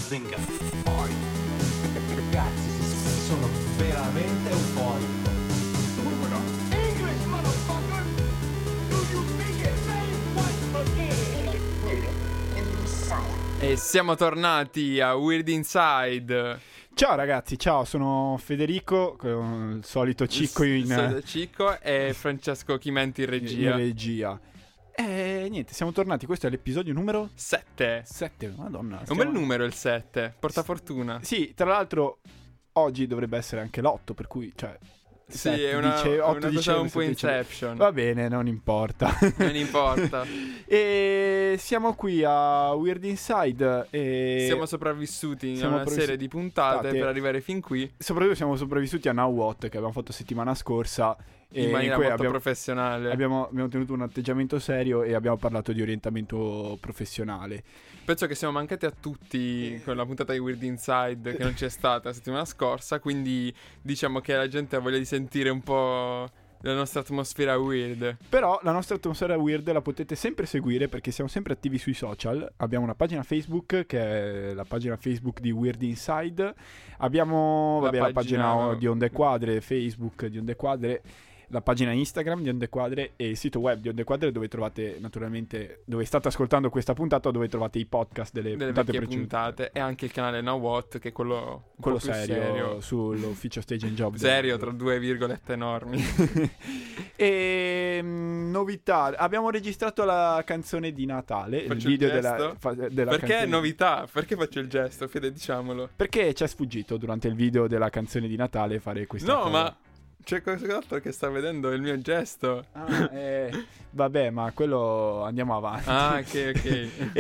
Mazinga. Ragazzi, sono veramente euforico. English, motherfucker! Do you speak it? Say what again? E siamo tornati a Weird Inside. Ciao ragazzi, ciao, sono Federico, con il solito Cicco in Cicco e Francesco Chimenti in regia. regia. E niente, siamo tornati, questo è l'episodio numero 7. 7, madonna. È un bel numero il 7, porta fortuna. Sì, tra l'altro oggi dovrebbe essere anche l'8, per cui, cioè... Sì, è una cosa un po' Inception. Va bene, non importa. Non importa. E siamo qui a Weird Inside e... Siamo sopravvissuti Siamo a una serie di puntate per arrivare fin qui. Soprattutto siamo sopravvissuti a Now What, che abbiamo fatto settimana scorsa. In maniera cui molto professionale. Abbiamo tenuto un atteggiamento serio e abbiamo parlato di orientamento professionale. Penso che siamo mancati a tutti con la puntata di Weird Inside che non c'è stata la settimana scorsa, quindi diciamo che la gente ha voglia di sentire un po' la nostra atmosfera weird. Però la nostra atmosfera weird la potete sempre seguire perché siamo sempre attivi sui social. Abbiamo una pagina Facebook che è la pagina Facebook di Weird Inside. Abbiamo la pagina di Onde Quadre, Facebook di Onde Quadre, la pagina Instagram di Onde Quadre e il sito web di Onde Quadre, dove trovate naturalmente, dove state ascoltando questa puntata, dove trovate i podcast delle puntate vecchie precedenti. puntate, e anche il canale Now What, che è quello un Quello po' più serio sull'ufficio Stage and Job. serio tra due virgolette enormi. E novità, abbiamo registrato la canzone di Natale, Faccio il video il gesto? della Perché canzone. novità? Perché faccio il gesto? Fede, diciamolo. Perché ci è sfuggito durante il video della canzone di Natale fare questa No, cosa. ma c'è qualcos'altro che sta vedendo il mio gesto. Vabbè, ma quello andiamo avanti. Ah, ok.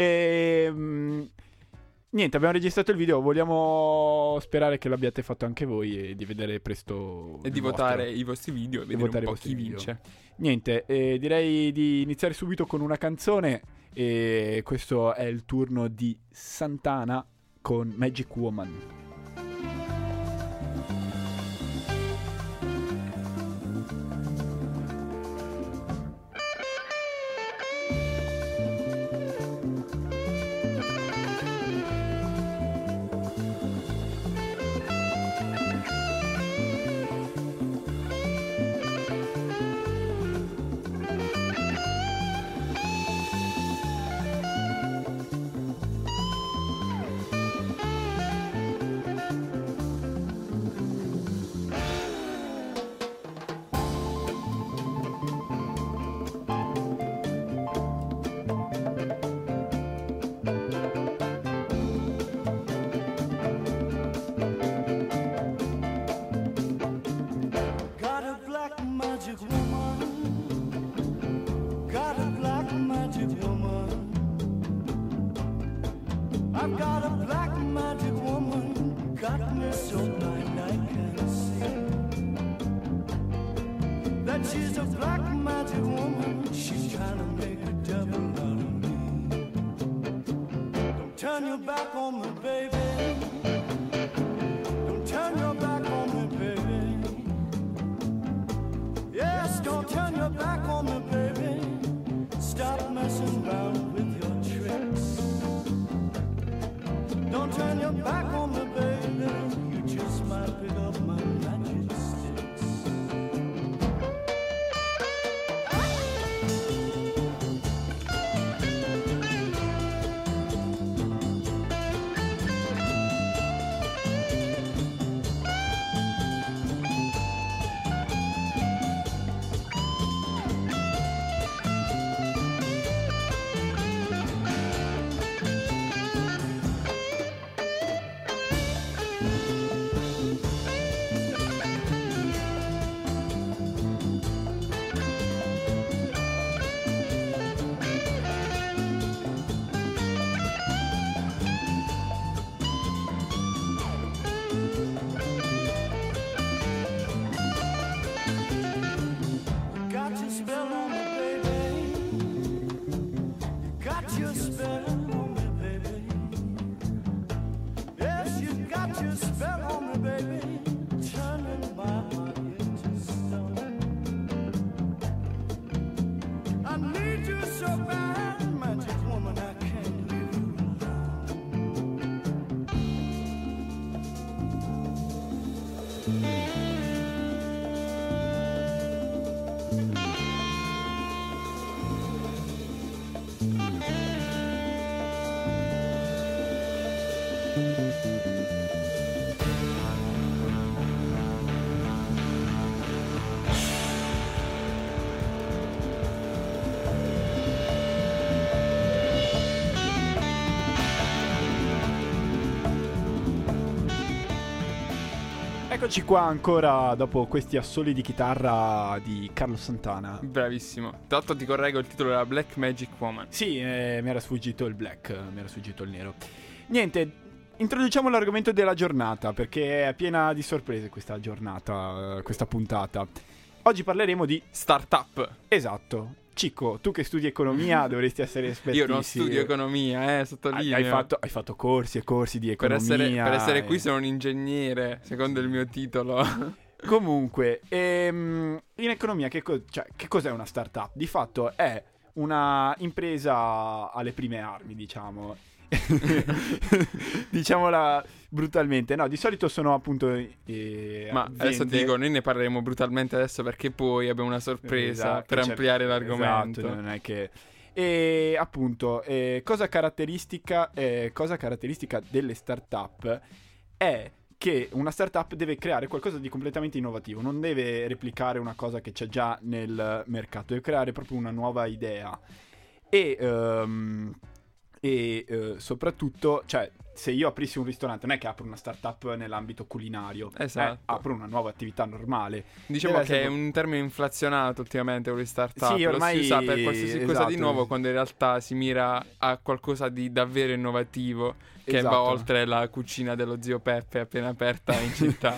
Niente, abbiamo registrato il video, vogliamo sperare che l'abbiate fatto anche voi e di vedere presto E di votare i vostri video e vedere votare un i po' vostri chi video. vince. Niente, direi di iniziare subito con una canzone e questo è il turno di Santana con Magic Woman. I've got a black magic woman, got me so blind I can't see that she's a black magic woman, she's trying to make a devil out of me. Don't turn your back on me, baby. Don't turn your back on me, baby. Yes, don't turn your back on me, baby. Stop messing around with your tricks. Don't turn your back on me, baby. You just might pick up my magic sticks. Eccoci qua ancora dopo questi assoli di chitarra di Carlo Santana. Bravissimo. Tra l'altro ti correggo, il titolo era Black Magic Woman. Sì, mi era sfuggito il black, mi era sfuggito il nero. Niente, introduciamo l'argomento della giornata, perché è piena di sorprese questa giornata, questa puntata. Oggi parleremo di startup. Esatto. Cicco, tu che studi economia dovresti essere espertissimo. Io non studio economia, sottolineo. Hai fatto corsi e corsi di economia. Per essere qui sono un ingegnere, secondo il mio titolo. Comunque, in economia che cos'è una startup? Di fatto è una impresa alle prime armi, diciamo. Diciamola brutalmente. No, di solito sono appunto ma adesso ti dico, noi ne parleremo brutalmente adesso, perché poi abbiamo una sorpresa per ampliare l'argomento. Esatto, non è che... E appunto, cosa caratteristica delle startup è che una startup deve creare qualcosa di completamente innovativo, non deve replicare una cosa che c'è già nel mercato, deve creare proprio una nuova idea. E soprattutto, cioè, se io aprissi un ristorante, non è che apro una startup nell'ambito culinario, esatto. Apro una nuova attività normale. Diciamo che è un termine inflazionato ultimamente con le startup. Sì, ormai lo si usa per qualsiasi cosa esatto. di nuovo, quando in realtà si mira a qualcosa di davvero innovativo, che esatto. va oltre la cucina dello zio Peppe appena aperta in città.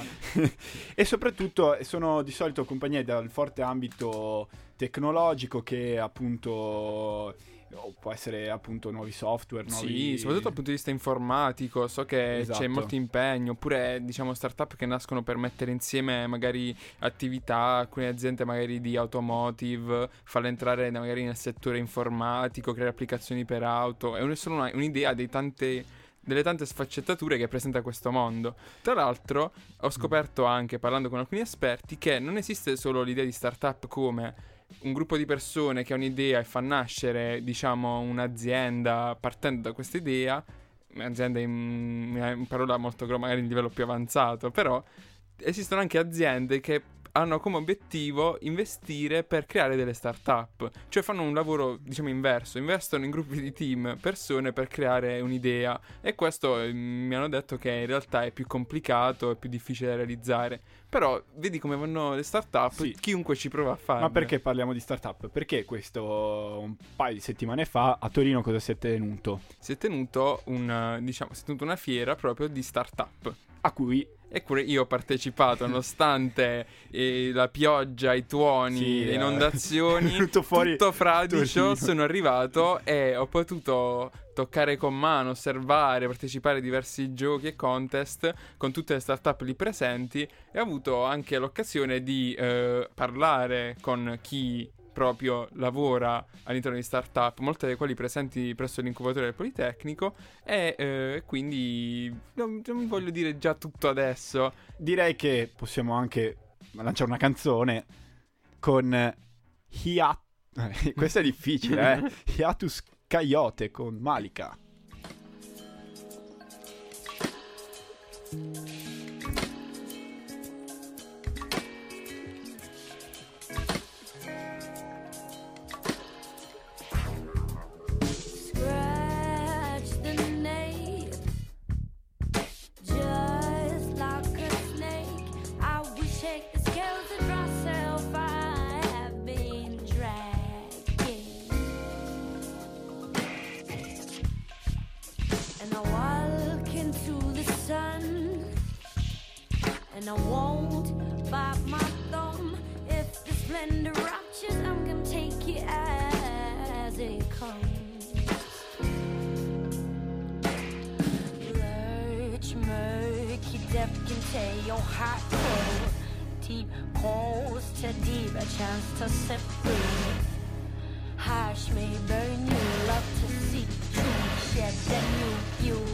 E soprattutto sono di solito compagnie dal forte ambito tecnologico, che appunto... può essere appunto nuovi software, Sì, soprattutto dal punto di vista informatico. So che esatto. c'è molto impegno. Oppure, diciamo, startup che nascono per mettere insieme magari attività, alcune aziende magari di automotive, farle entrare magari nel settore informatico, creare applicazioni per auto. È solo un'idea delle tante sfaccettature che presenta questo mondo. Tra l'altro ho scoperto anche, parlando con alcuni esperti, che non esiste solo l'idea di startup come un gruppo di persone che ha un'idea e fa nascere, diciamo, un'azienda partendo da questa idea. Un'azienda in parola molto magari in livello più avanzato, però esistono anche aziende che hanno come obiettivo investire per creare delle startup, cioè fanno un lavoro, diciamo, inverso, investono in gruppi di team, persone, per creare un'idea. E questo mi hanno detto che in realtà è più complicato, è più difficile da realizzare. Però vedi come vanno le startup, sì. Chiunque ci prova a farlo. Ma perché parliamo di startup? Perché un paio di settimane fa a Torino cosa si è tenuto? Si è tenuto una fiera proprio di startup, a cui eppure io ho partecipato, nonostante la pioggia, i tuoni, sì, le inondazioni, tutto fradicio. Torino. Sono arrivato e ho potuto toccare con mano, osservare, partecipare a diversi giochi e contest con tutte le startup lì presenti, e ho avuto anche l'occasione di parlare con chi proprio lavora all'interno di startup, molte delle quali presenti presso l'incubatore del Politecnico, e quindi non vi voglio dire già tutto adesso. Direi che possiamo anche lanciare una canzone con questa è difficile, Hiatus Coyote con Malika. And I won't bite my thumb. If the splendor raptures, I'm gonna take it as it comes. Lurch, murky depth can tear your heart cold. Deep calls to deep, a chance to set free. Harsh may burn you, love to see truth shed the new you.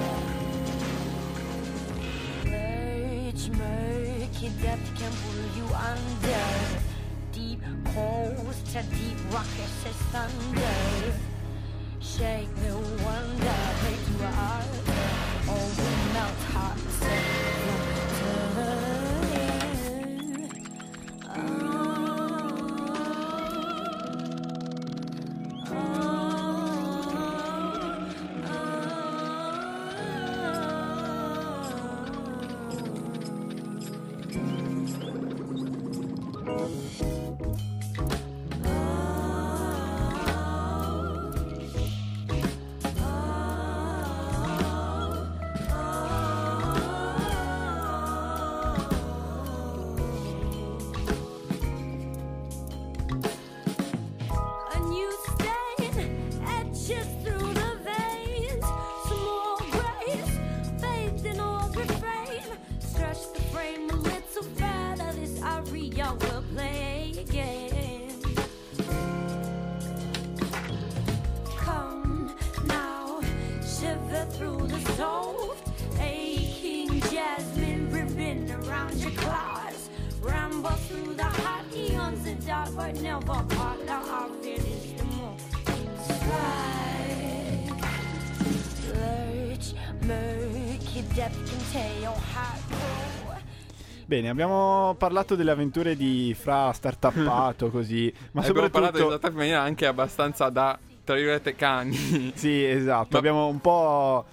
Murky depth can pull you under. Deep calls to deep, rockets as thunder. Shake the wonder, break your heart. Oh, A new stain etches through the veins. Some more grace, bathed in old refrain. Stretch the frame a little further. This aria will play again. Come now, shiver through the soft, aching jasmine ribbon around your claws. Ramble through the hot eons of dark, but never part. The outfit is the more inside. Lurch, murky depth contain your hardcore. Bene, abbiamo parlato delle avventure di Fra startuppato così, ma Abbiamo parlato di soprattutto... startup in maniera anche abbastanza da, tra virgolette, cani. Sì, esatto, Ma- abbiamo un po'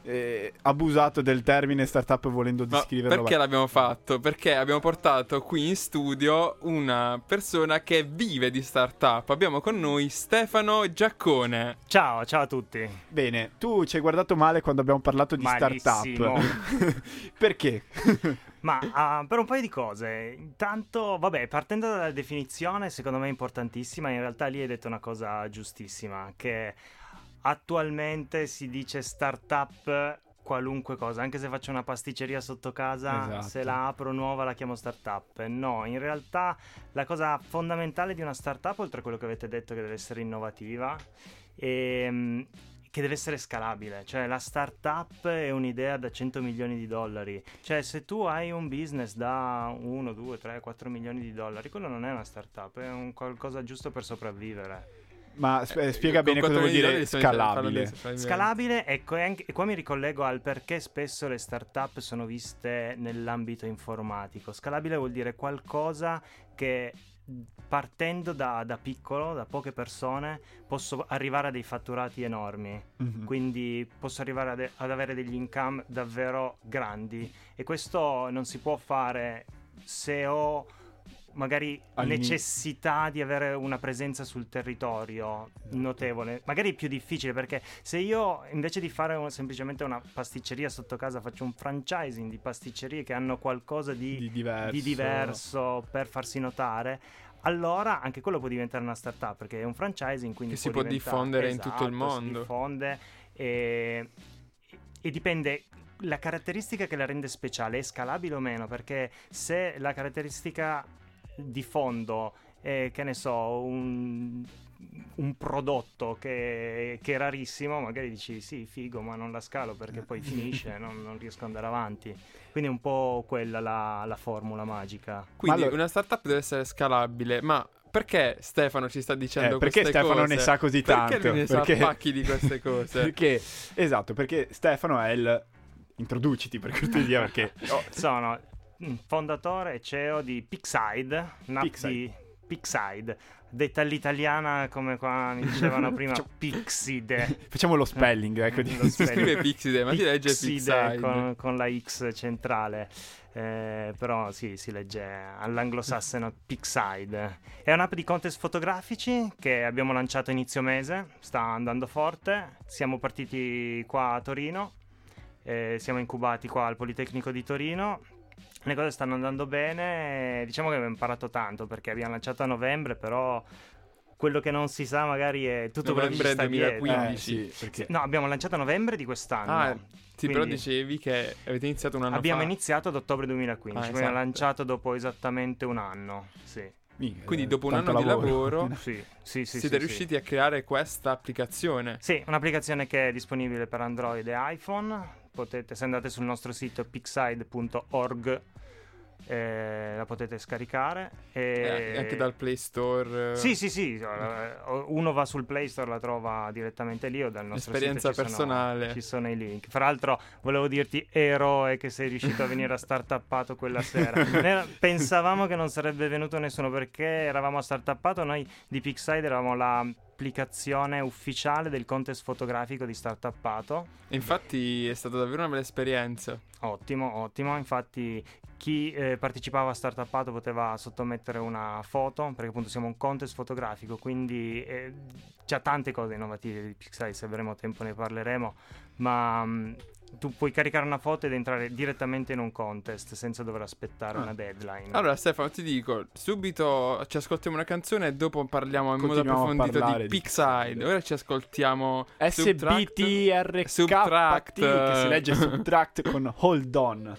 abusato del termine startup volendo Ma descriverlo. perché l'abbiamo fatto? Perché abbiamo portato qui in studio una persona che vive di startup. Abbiamo con noi Stefano Giaccone. Ciao a tutti. Bene, tu ci hai guardato male quando abbiamo parlato di Malissimo. startup. Perché? Ma per un paio di cose. Intanto, vabbè, partendo dalla definizione, secondo me è importantissima. In realtà lì hai detto una cosa giustissima, che attualmente si dice startup qualunque cosa, anche se faccio una pasticceria sotto casa, Esatto. se la apro nuova la chiamo startup. No, in realtà la cosa fondamentale di una startup, oltre a quello che avete detto che deve essere innovativa, che deve essere scalabile. Cioè la startup è un'idea da 100 milioni di dollari. Cioè se tu hai un business da 1, 2, 3, 4 milioni di dollari, quello non è una startup, è un qualcosa giusto per sopravvivere. Ma spiega bene cosa vuol dire scalabile. Scalabile, ecco, e qua mi ricollego al perché spesso le startup sono viste nell'ambito informatico. Scalabile vuol dire qualcosa che partendo da piccolo, da poche persone, posso arrivare a dei fatturati enormi. Mhm. Quindi posso arrivare ad avere degli income davvero grandi, e questo non si può fare se ho magari necessità di avere una presenza sul territorio notevole. Magari è più difficile, perché se io invece di fare semplicemente una pasticceria sotto casa faccio un franchising di pasticcerie che hanno qualcosa di diverso per farsi notare, allora anche quello può diventare una startup, perché è un franchising, quindi Che si può diffondere in tutto il Si mondo. diffonde e dipende. La caratteristica che la rende speciale è scalabile o meno, perché se la caratteristica di fondo è, che ne so, un prodotto che è rarissimo, magari dici sì, figo, ma non la scalo perché poi finisce, non riesco ad andare avanti. Quindi è un po' quella la formula magica. Quindi Ma allora- una startup deve essere scalabile, ma perché Stefano ci sta dicendo perché queste Stefano cose? ne sa così tanto? Perché lui ne sa pacchi di queste cose? Perché, esatto, perché Stefano è il... Introduciti per cortesia, perché... Sono fondatore e CEO di Pixide, un'app Pixide. di Pixide, detta all'italiana come qua mi dicevano prima, Facciamo- Pixide. Facciamo lo spelling, ecco. Lo Si spelling. scrive Pixide, ma si legge Pixide Pixide. con la X centrale. Però sì, si legge all'anglosassone Pixide. È un'app di contest fotografici che abbiamo lanciato inizio mese, sta andando forte. Siamo partiti qua a Torino, siamo incubati qua al Politecnico di Torino. Le cose stanno andando bene, diciamo che abbiamo imparato tanto, perché abbiamo lanciato a novembre, però quello che non si sa magari è tutto quello che ci Novembre sta dietro. 2015. Sì, perché... No, abbiamo lanciato a novembre di quest'anno. Ah, sì, però Quindi- dicevi che avete iniziato un anno Abbiamo fa. iniziato ad ottobre 2015, Ah, quindi esatto. abbiamo lanciato dopo esattamente un anno. Sì, Minchia, Quindi dopo un tanto anno di lavoro sì, sì. siete riusciti a creare questa applicazione. Sì, un'applicazione che è disponibile per Android e iPhone. Potete, se andate sul nostro sito pixide.org, la potete scaricare. Anche dal Play Store. Sì. Uno va sul Play Store, la trova direttamente lì, o dal nostro Esperienza sito personale. ci sono i link. Fra l'altro volevo dirti, eroe, che sei riuscito a venire a startuppato quella sera. Pensavamo che non sarebbe venuto nessuno, perché eravamo a startuppato. Noi di Pixide eravamo la l'applicazione ufficiale del contest fotografico di Startuppato. Infatti è stata davvero una bella esperienza. Ottimo. Infatti chi partecipava a Startuppato poteva sottomettere una foto, perché appunto siamo un contest fotografico, quindi c'ha tante cose innovative di PixSide, se avremo tempo ne parleremo, ma tu puoi caricare una foto ed entrare direttamente in un contest senza dover aspettare una deadline. Allora Stefano, ti dico, subito ci ascoltiamo una canzone e dopo parliamo in modo approfondito di PixSide. Ora ci ascoltiamo SBTRKT, Subtract, che si legge Subtract con Hold On.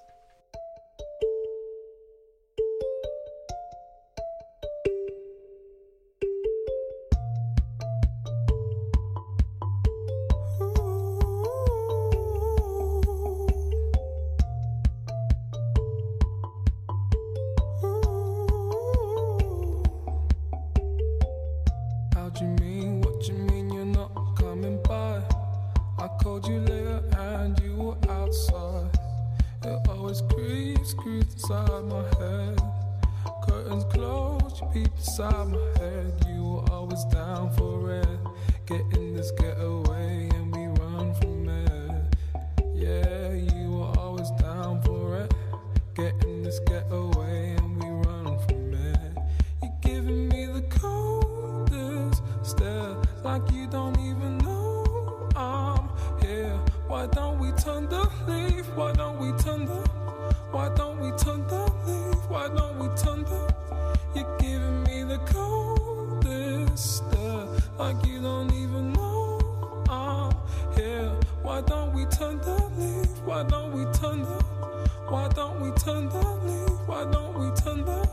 Inside my head, you were always down for it. Getting this getaway and we run from it. Yeah, you were always down for it. Getting this getaway and we run from it. You're giving me the coldest stare, like you don't even know I'm here. Why don't we turn the leaf? Why don't we turn the? Why don't we turn the leaf? Why don't we turn the? You're giving me the coldest stare, like you don't even know I'm here. Why don't we turn the leaf? Why don't we turn the? Why don't we turn the leaf? Why don't we turn the?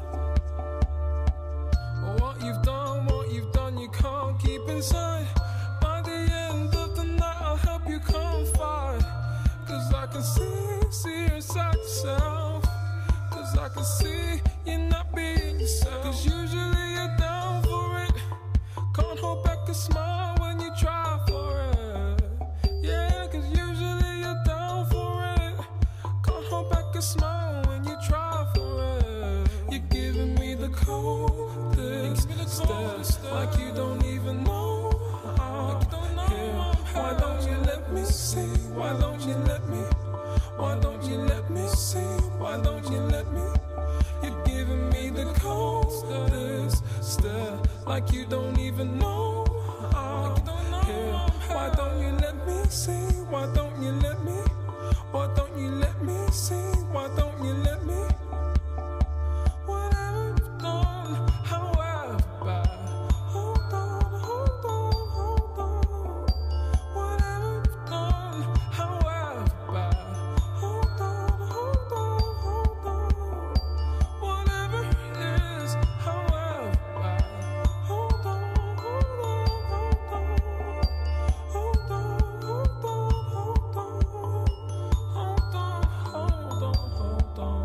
What you've done, you can't keep inside. By the end of the night, I'll help you confide. 'Cause I can see inside yourself. 'Cause I can see you're not being yourself. 'Cause usually you're down for it. Can't hold back a smile when you try for it. Yeah, 'cause usually you're down for it. Can't hold back a smile when you try for it. You're giving me the coldest stare, like you don't even know I'm here. Why don't you let me see? Why don't you let me? Why don't you let me see? Why don't you let me? You're giving me the coldest stare, like you don't even know I'm here. Why don't you let me see? Why don't you let me? Why don't you let me see? Why don't you let me? Whatever you've done, however bad, hold on, hold on, hold on. Whatever you've done, however bad, hold on, hold on, hold on. Whatever it is, however bad, hold on, hold on, hold on. Hold on, hold on, hold on. Hold on, hold on, hold on.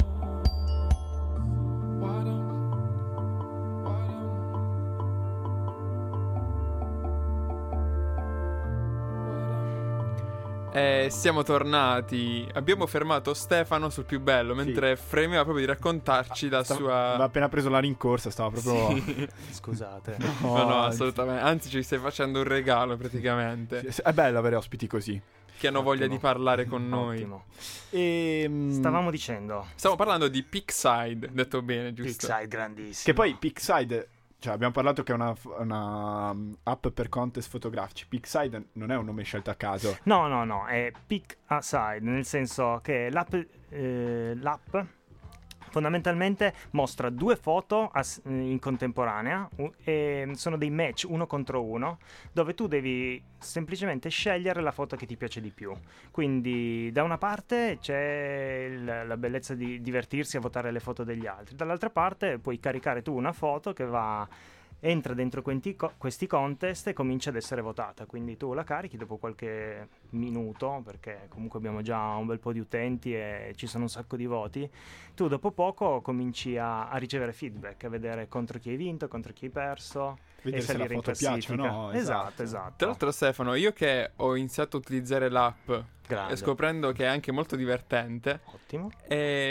Why don't Siamo tornati. Abbiamo fermato Stefano sul più bello, mentre fremeva proprio di raccontarci la sua. Aveva appena preso la rincorsa, stava proprio. Scusate. No, assolutamente. Anzi, ci stai facendo un regalo praticamente. È bello avere ospiti così. Che hanno voglia di parlare con noi. Ottimo. E Stavamo dicendo Stavo parlando di PixSide, detto bene, giusto? PixSide grandissimo. che poi PixSide, cioè abbiamo parlato che è una app per contest fotografici. PixSide non è un nome scelto a caso. No, è PixSide, nel senso che l'app fondamentalmente mostra due foto in contemporanea e sono dei match uno contro uno, dove tu devi semplicemente scegliere la foto che ti piace di più. Quindi da una parte c'è la bellezza di divertirsi a votare le foto degli altri, dall'altra parte puoi caricare tu una foto che entra dentro questi contest e comincia ad essere votata. Quindi tu la carichi dopo qualche minuto, perché comunque abbiamo già un bel po' di utenti e ci sono un sacco di voti. Tu dopo poco cominci a ricevere feedback, a vedere contro chi hai vinto, contro chi hai perso, Vedere e se la salire in foto piace o classifica. no. Esatto. Tra l'altro, Stefano, io che ho iniziato a utilizzare l'app Grande. e scoprendo che è anche molto divertente, Ottimo. e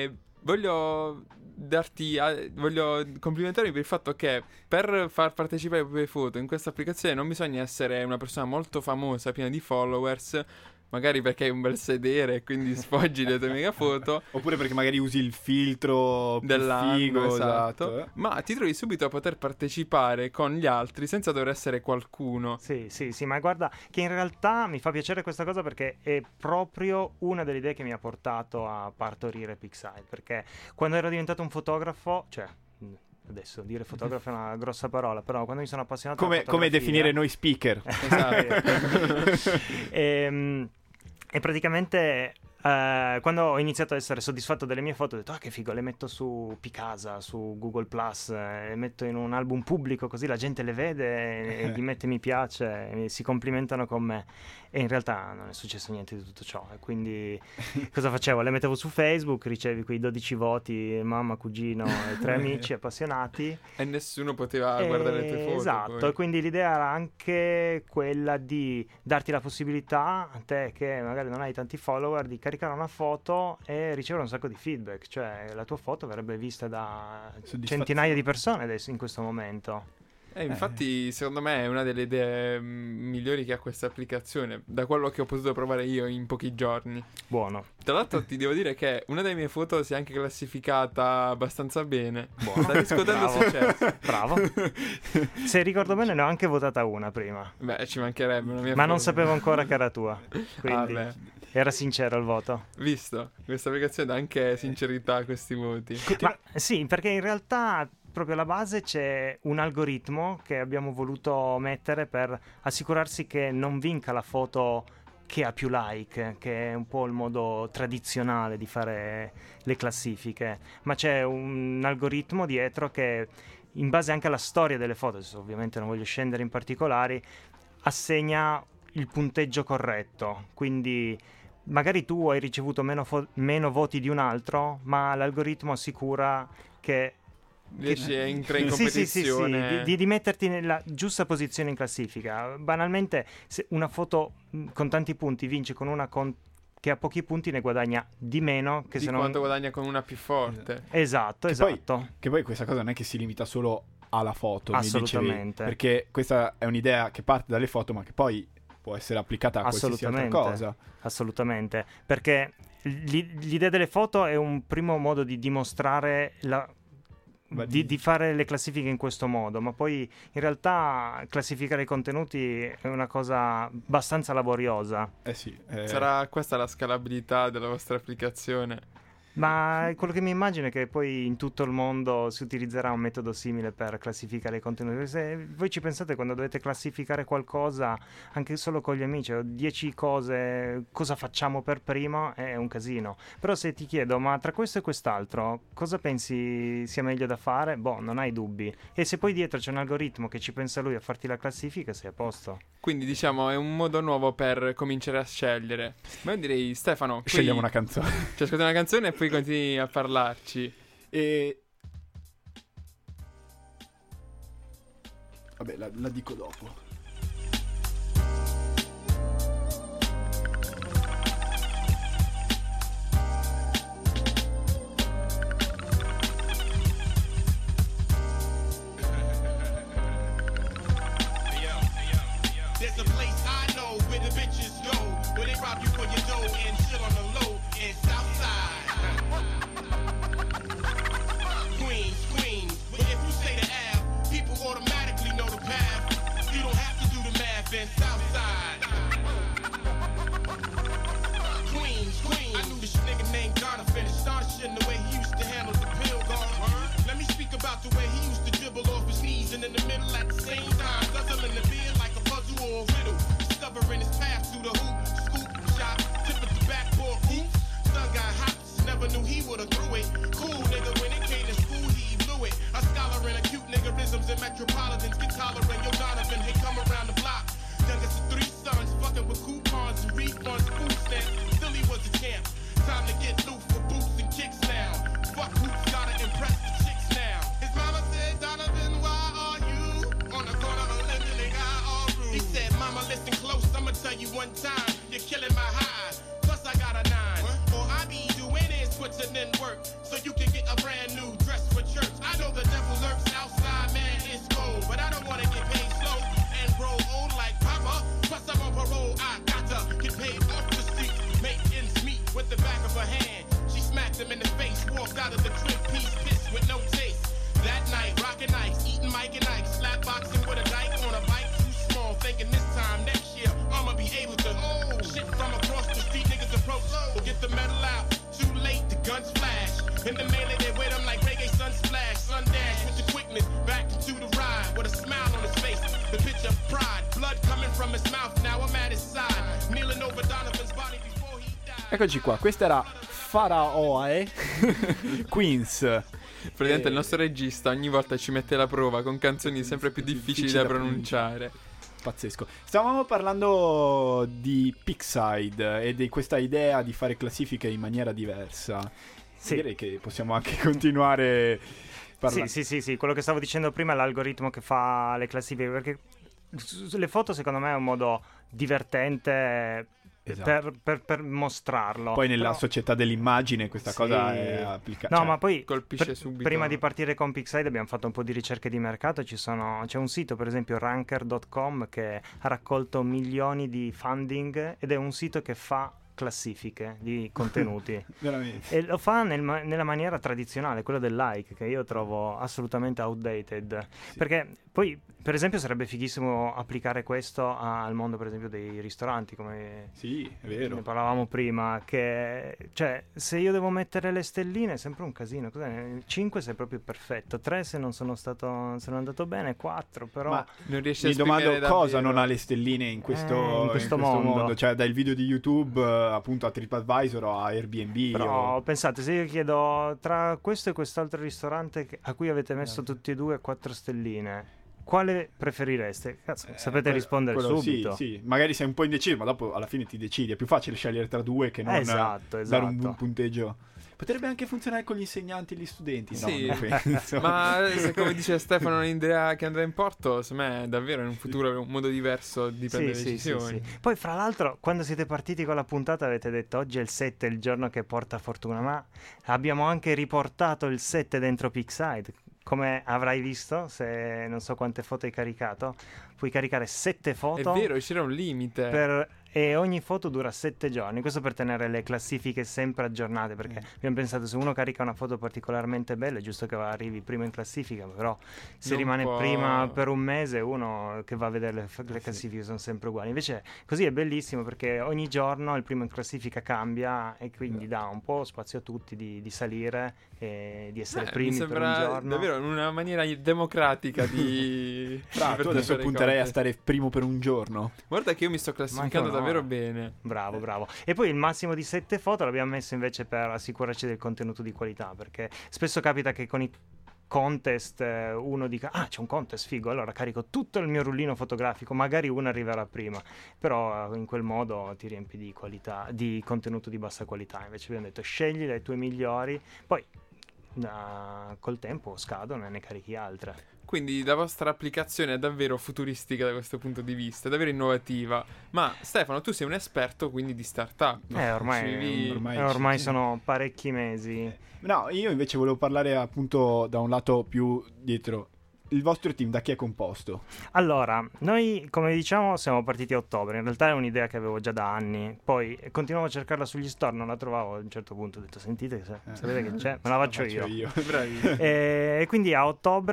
voglio complimentarmi per il fatto che per far partecipare le proprie foto in questa applicazione non bisogna essere una persona molto famosa, piena di followers, magari perché hai un bel sedere e quindi sfoggi le tue mega foto, oppure perché magari usi il filtro più dell'anno, figo, esatto. Ma ti trovi subito a poter partecipare con gli altri senza dover essere qualcuno. Sì, ma guarda che in realtà mi fa piacere questa cosa, perché è proprio una delle idee che mi ha portato a partorire Pixide, perché quando ero diventato un fotografo, cioè adesso dire fotografo è una grossa parola, però quando mi sono appassionato come definire noi speaker. Esatto. E praticamente quando ho iniziato a essere soddisfatto delle mie foto, ho detto che figo, le metto su Picasa, su Google Plus, le metto in un album pubblico, così la gente le vede e gli mette mi piace e si complimentano con me. E in realtà non è successo niente di tutto ciò, e quindi cosa facevo? Le mettevo su Facebook, ricevi quei 12 voti, mamma, cugino e 3 amici appassionati, e nessuno poteva guardare le tue foto. Esatto, poi. e quindi l'idea era anche quella di darti la possibilità, a te che magari non hai tanti follower, di caricare una foto e ricevere un sacco di feedback, cioè la tua foto verrebbe vista da centinaia di persone adesso in questo momento. Infatti secondo me è una delle idee migliori che ha questa applicazione, da quello che ho potuto provare io in pochi giorni. Buono. Tra l'altro ti devo dire che una delle mie foto si è anche classificata abbastanza bene. Buono. Sta riscuotendo successo. Bravo. Se ricordo bene ne ho anche votata una prima. Beh, ci mancherebbe una mia ma foto. non sapevo ancora che era tua, quindi era sincero il voto. Visto, questa applicazione dà anche sincerità a questi voti. Ma sì, perché in realtà proprio alla base c'è un algoritmo che abbiamo voluto mettere per assicurarsi che non vinca la foto che ha più like, che è un po' il modo tradizionale di fare le classifiche, ma c'è un algoritmo dietro che, in base anche alla storia delle foto, adesso ovviamente non voglio scendere in particolari, assegna il punteggio corretto. Quindi magari tu hai ricevuto meno voti di un altro, ma l'algoritmo assicura che riesci a entrare in competizione. Sì, di metterti nella giusta posizione in classifica. Banalmente, se una foto con tanti punti vince con una che ha pochi punti, ne guadagna di meno che di se quanto non guadagna con una più forte. Esatto. Che poi questa cosa non è che si limita solo alla foto, assolutamente, mi dicevi, perché questa è un'idea che parte dalle foto ma che poi può essere applicata a qualsiasi altra cosa. Assolutamente, perché l'idea delle foto è un primo modo di dimostrare di fare le classifiche in questo modo, ma poi in realtà classificare i contenuti è una cosa abbastanza laboriosa. Sarà questa la scalabilità della vostra applicazione? Ma quello che mi immagino è che poi in tutto il mondo si utilizzerà un metodo simile per classificare i contenuti. Se voi ci pensate, quando dovete classificare qualcosa, anche solo con gli amici, 10 cose, cosa facciamo per primo, è un casino. Però se ti chiedo, ma tra questo e quest'altro, cosa pensi sia meglio da fare? Non hai dubbi. E se poi dietro c'è un algoritmo che ci pensa lui a farti la classifica, sei a posto. Quindi diciamo è un modo nuovo per cominciare a scegliere. Ma io direi, Stefano, scegliamo una canzone. Ci ascoltiamo una canzone e poi continui a parlarci. Vabbè, la dico dopo. There's a place I know where the bitches go, where they rob you for your dough and shit on the low in Southside. Queens, but if you say the Ave, people automatically know the path. You don't have to do the math in Southside. Queens, I knew this nigga named Ghana finished astonishing the way he used to handle the pill gone. Let me speak about the way he used to dribble off his knees and in the middle at the same time, guzzling the beer like a puzzle or a riddle, discovering his path through the hoop, scoop, shot, tip at the backboard, oops. Son got hops, never knew he would've threw it. Cool nigga, when it came to school, he blew it. A scholar in acute niggerisms and metropolitans get tolerant. Yo, Donovan, hey, come around the block. Youngest of 3 sons, fucking with coupons and refunds, food stamps. Still he was a champ. Time to get loose for boots and kicks now. Fuck hoops, gotta impress the chicks now. His mama said, Donovan, why are you on the corner of Linden and all room? He said, mama, listen close, I'ma tell you one time, you're killing my high. Plus I got a 9. All I be doing is putting in work, so you can walked out of the Twin Peaks piss with no taste. That night, rockin' ice, eating Mike and Ike, slap boxing with a dyke on a bike too small, thinking this time next year I'ma be able to shit from across the street. Niggas approach, will get the metal out. Too late, the guns flash. In the melee, they wear them like reggae sun splash. Sun dash with the quickness, back into the ride with a smile on his face. The picture of pride, blood coming from his mouth. Now I'm at his side, kneeling over Donovan's body before he died. Eccoci qua, questa era Faraoe Queens. Praticamente il nostro regista ogni volta ci mette la prova con canzoni sempre più difficili da pronunciare. Pazzesco. Stavamo parlando di Pickside e di questa idea di fare classifiche in maniera diversa. Sì. Direi che possiamo anche continuare parlando. Sì, quello che stavo dicendo prima è l'algoritmo che fa le classifiche, perché le foto secondo me è un modo divertente. Esatto. Per mostrarlo. Poi nella società dell'immagine questa cosa è applicata. No, ma poi colpisce subito. Prima di partire con Pickside abbiamo fatto un po' di ricerche di mercato. C'è un sito, per esempio Ranker.com, che ha raccolto milioni di funding ed è un sito che fa classifiche di contenuti. Veramente. E lo fa nella maniera tradizionale, quella del like, che io trovo assolutamente outdated. Sì. Perché poi, per esempio, sarebbe fighissimo applicare questo al mondo, per esempio, dei ristoranti, come sì, è vero. Ne parlavamo prima, che cioè se io devo mettere le stelline è sempre un casino. 5 se è proprio perfetto, 3 se non sono andato bene, 4 però. Ma non riesci a mi domando davvero cosa non ha le stelline in questo mondo. Cioè dal video di YouTube appunto a TripAdvisor o a Airbnb. Però pensate, se io chiedo tra questo e quest'altro ristorante a cui avete messo tutti e due 4 stelline, quale preferireste? Cazzo, sapete rispondere subito. Sì, magari sei un po' indeciso, ma dopo alla fine ti decidi. È più facile scegliere tra due che non esatto. dare un punteggio. Potrebbe anche funzionare con gli insegnanti e gli studenti. Sì, no, ma se, come dice Stefano, un'idea che andrà in porto, secondo me davvero in un futuro un modo diverso di prendere decisioni. Sì. Poi fra l'altro, quando siete partiti con la puntata avete detto oggi è il 7, il giorno che porta fortuna, ma abbiamo anche riportato il 7 dentro Pickside. Come avrai visto, se non so quante foto hai caricato, puoi caricare 7 foto. È vero, c'era un limite. E ogni foto dura 7 giorni. Questo per tenere le classifiche sempre aggiornate, perché abbiamo pensato, se uno carica una foto particolarmente bella è giusto che arrivi prima in classifica, però se non rimane prima per un mese, uno che va a vedere le classifiche sono sempre uguali. Invece così è bellissimo, perché ogni giorno il primo in classifica cambia e quindi dà un po' spazio a tutti di salire e di essere primi per un giorno. Davvero una maniera democratica di tu adesso punterei a stare primo per un giorno. Guarda che io mi sto classificando davvero bene. Bravo. E poi il massimo di 7 foto l'abbiamo messo invece per assicurarci del contenuto di qualità, perché spesso capita che con i contest uno dica c'è un contest figo, allora carico tutto il mio rullino fotografico, magari uno arriverà prima, però in quel modo ti riempi di qualità, di contenuto di bassa qualità. Invece abbiamo detto scegli le tue migliori, poi col tempo scadono e ne carichi altre. Quindi la vostra applicazione è davvero futuristica da questo punto di vista, è davvero innovativa. Ma Stefano, tu sei un esperto quindi di startup. Ormai sono parecchi mesi. No, io invece volevo parlare appunto da un lato più dietro. Il vostro team da chi è composto? Allora, noi come diciamo siamo partiti a ottobre. In realtà è un'idea che avevo già da anni. Poi continuavo a cercarla sugli store, non la trovavo. A un certo punto ho detto sentite, sapete che c'è? Me la faccio io. E quindi a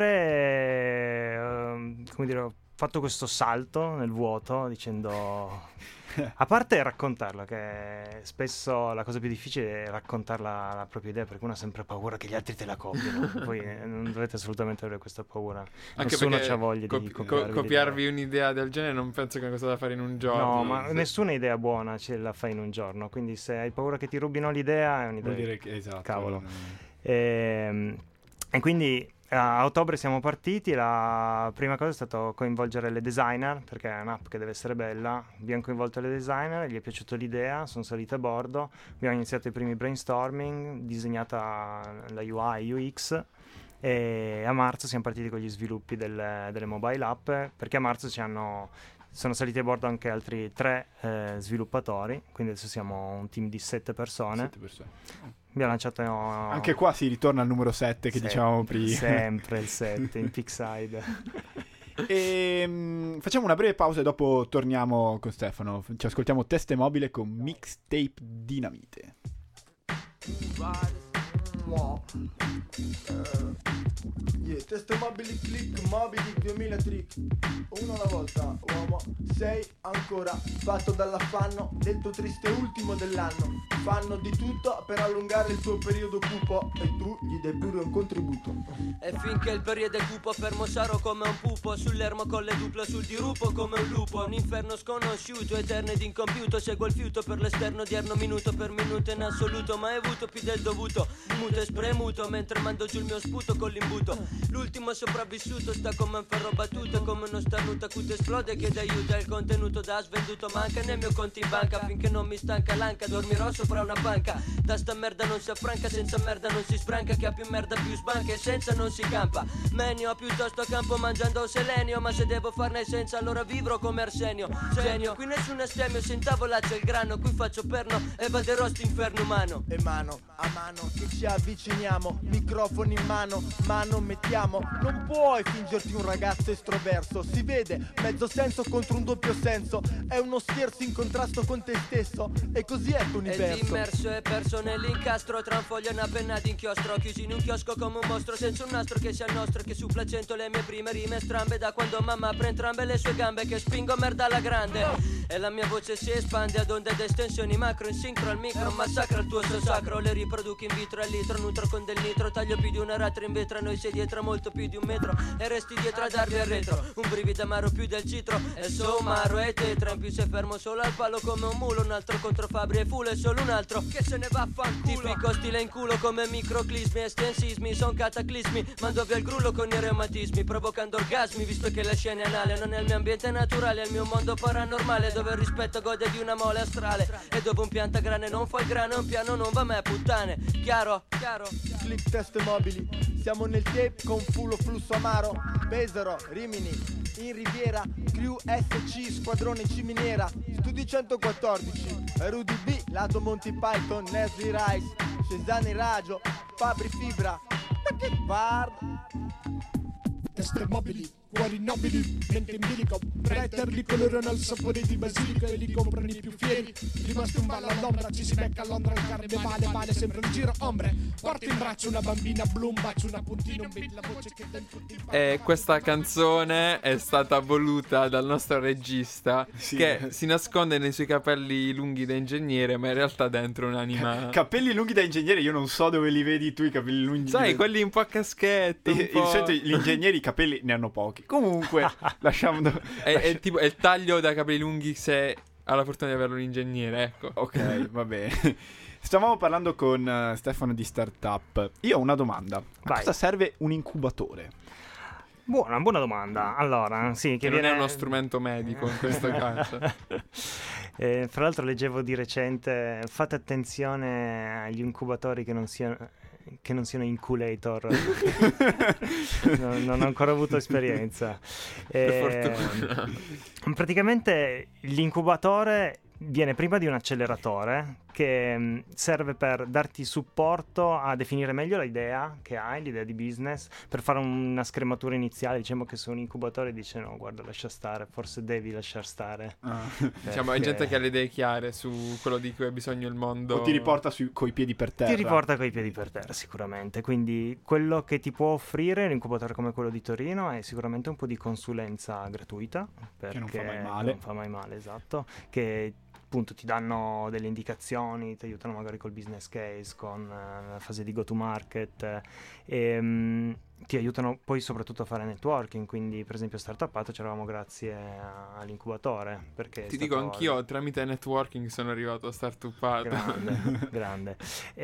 ottobre ho fatto questo salto nel vuoto dicendo... A parte raccontarla, che spesso la cosa più difficile è raccontarla la propria idea, perché uno ha sempre paura che gli altri te la copino. Poi non dovete assolutamente avere questa paura. Anche nessuno c'ha voglia di copiarvi un'idea del genere non penso che è una cosa da fare in un giorno. No, ma nessuna idea buona ce la fai in un giorno. Quindi se hai paura che ti rubino l'idea è un'idea. Vuol dire che esatto. Cavolo. E quindi a ottobre siamo partiti. La prima cosa è stato coinvolgere le designer, perché è un'app che deve essere bella. Abbiamo coinvolto le designer, gli è piaciuta l'idea, sono salite a bordo, abbiamo iniziato i primi brainstorming, disegnata la UI UX, e a marzo siamo partiti con gli sviluppi delle mobile app, perché a marzo sono saliti a bordo anche altri 3 sviluppatori, quindi adesso siamo un team di 7 persone. Abbiamo lanciato... Anche qua si ritorna al numero 7 che dicevamo prima. Sempre il 7 in Pickside. E facciamo una breve pausa e dopo torniamo con Stefano. Ci ascoltiamo Teste Mobile con Mixtape Dinamite. Test mobili, click, mobili, 2000 trick. Uno alla volta, uomo. Sei ancora fatto dall'affanno del tuo triste ultimo dell'anno. Fanno di tutto per allungare il tuo periodo cupo e tu gli dai pure un contributo. E finché il periodo è cupo fermo sarò come un pupo. Sull'ermo con le duplo sul dirupo come un lupo. Un inferno sconosciuto, eterno ed incompiuto. Seguo il fiuto per l'esterno odierno minuto per minuto in assoluto. Mai avuto più del dovuto, muto e spremuto mentre mando giù il mio sputo con l'imbuto. L'ultimo sopravvissuto sta come un ferro battuto, come uno starnuto acuto esplode, chiede aiuto. Il contenuto da svenduto manca nel mio conto in banca. Finché non mi stanca l'anca dormirò sopra una banca. Da sta merda non si affranca, senza merda non si sbranca. Chi ha più merda più sbanca e senza non si campa. Menio piuttosto campo mangiando selenio. Ma se devo farne senza allora vivrò come Arsenio. Genio, qui nessun astemio, se in tavola c'è il grano. Qui faccio perno e vaderò st'inferno umano. E mano a mano che ci avviciniamo, microfono in mano mettiamo. Non puoi fingerti un ragazzo estroverso, si vede mezzo senso contro un doppio senso. È uno scherzo in contrasto con te stesso, e così è l'universo. Ed immerso e perso nell'incastro, tra un foglio e una penna d'inchiostro, chiusi in un chiosco come un mostro, senza un nastro che sia il nostro, che suppla 100 le mie prime rime strambe. Da quando mamma apre entrambe le sue gambe, che spingo merda alla grande. E la mia voce si espande ad onde ed estensioni macro, in sincro al micro, massacra il tuo sacro. Le riproduco in vitro al litro, nutro con del nitro. Taglio più di una ratra in vetro, noi sei dietro molto più di un metro. E resti dietro a darvi al retro, un brivido amaro più del citro. E somaro e tetra, in più se fermo solo al palo come un mulo. Un altro contro Fabri e Fulo e solo un altro che se ne va a fanculo. Tipico stile in culo come microclismi, estensismi, son cataclismi. Mando via il grullo con i reumatismi, provocando orgasmi, visto che la scena è anale. Non è il mio ambiente naturale, è il mio mondo paranormale, dove il rispetto gode di una mole astrale. E dove un piantagrane non fa il grano, un piano non va mai a puttane. Chiaro? Chiaro? Click test mobili, siamo nel tape con fulo flusso amaro. Pesaro, Rimini, in Riviera, Crew SC, Squadrone Ciminiera, Studi 114, Rudy B, Lato Monty Python, Nesli Rice, Cesani Raggio, Fabri Fibra, Bard. Teste mobili, cuori nobili, mente in bilico, preter li colorano al sapore di basilico e li comprano i più fieri. Rimasto un ballo all'ombra, ci si becca a Londra il carnevale, vale sempre un giro ombre. Porta in braccio una bambina blu, un bacio, una puntina, un beat, la voce che dà in tutti i E questa canzone è stata voluta dal nostro regista, Sì. che si nasconde nei suoi capelli lunghi da ingegnere, ma in realtà dentro un'anima. Capelli lunghi da ingegnere, io non so dove li vedi tu i capelli lunghi. Sai, quelli un po' a caschetto. Un po'... Di solito gli ingegneri i capelli ne hanno pochi. Comunque, lasciamo... È tipo è il taglio da capelli lunghi se ha la fortuna di averlo un ingegnere, ecco. Ok, va bene. Stavamo parlando con Stefano di Startup. Io ho una domanda. A cosa serve un incubatore? Buona domanda. Allora, sì, che non è uno strumento medico in questo caso. Fra l'altro leggevo di recente, fate attenzione agli incubatori che non siano inculator. Non ho ancora avuto esperienza. Praticamente l'incubatore viene prima di un acceleratore che serve per darti supporto a definire meglio l'idea che hai, l'idea di business, per fare una scrematura iniziale. Diciamo che su un incubatore dice no, guarda, lascia stare, forse devi lasciar stare. Diciamo, è gente che ha le idee chiare su quello di cui ha bisogno il mondo. O ti riporta coi piedi per terra. Ti riporta coi piedi per terra, sicuramente. Quindi quello che ti può offrire un incubatore come quello di Torino è sicuramente un po' di consulenza gratuita, perché che non fa mai male. Non fa mai male, esatto. Che appunto ti danno delle indicazioni, ti aiutano magari col business case, con la fase di go to market, e ti aiutano poi soprattutto a fare networking. Quindi per esempio a Startupato c'eravamo grazie all'incubatore, perché ti dico anch'io tramite networking sono arrivato a Startupato. Grande.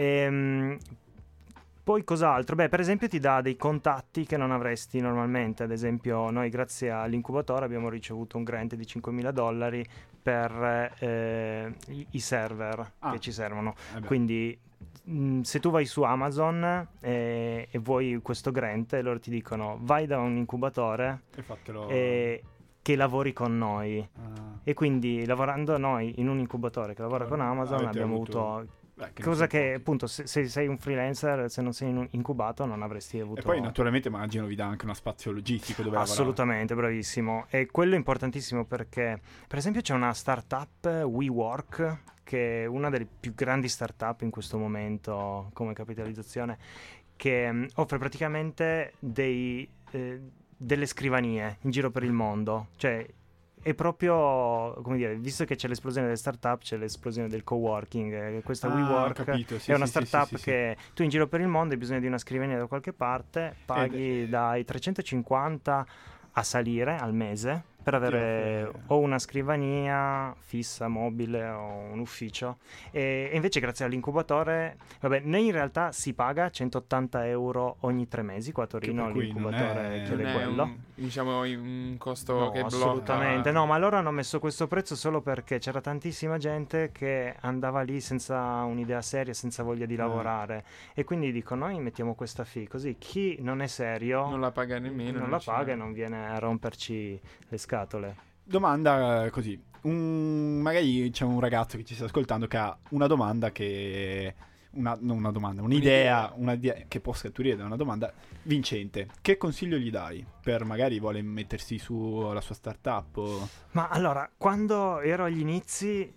Poi cos'altro? Beh, per esempio ti dà dei contatti che non avresti normalmente. Ad esempio noi grazie all'incubatore abbiamo ricevuto un grant di $5.000 per i server che ci servono. Quindi se tu vai su Amazon e vuoi questo grant, loro ti dicono vai da un incubatore e fatelo... che lavori con noi. E quindi lavorando noi in un incubatore che lavora con Amazon abbiamo avuto... cosa che appunto se sei un freelancer, se non sei incubato non avresti avuto. E poi naturalmente immagino vi dà anche uno spazio logistico dove assolutamente lavorare. Bravissimo. E quello è importantissimo perché per esempio c'è una startup WeWork che è una delle più grandi startup in questo momento come capitalizzazione, che offre praticamente delle scrivanie in giro per il mondo. Cioè è proprio, come dire, visto che c'è l'esplosione delle startup, c'è l'esplosione del coworking. Questa WeWork è una startup che tu in giro per il mondo hai bisogno di una scrivania da qualche parte, paghi dai 350 a salire al mese per avere o una scrivania fissa, mobile o un ufficio, e invece grazie all'incubatore, vabbè, noi in realtà si paga 180 euro ogni 3 mesi qua a Torino, l'incubatore chiede quello. Diciamo un costo no, che blocca. Assolutamente no, ma loro hanno messo questo prezzo solo perché c'era tantissima gente che andava lì senza un'idea seria, senza voglia di lavorare, e quindi dicono noi mettiamo questa fee, così chi non è serio non la paga nemmeno, non la paga e non viene a romperci le scatole. Domanda così, magari c'è un ragazzo che ci sta ascoltando che ha una domanda che un'idea che può scaturire da una domanda vincente. Che consiglio gli dai per magari vuole mettersi su la sua startup? Ma allora, quando ero agli inizi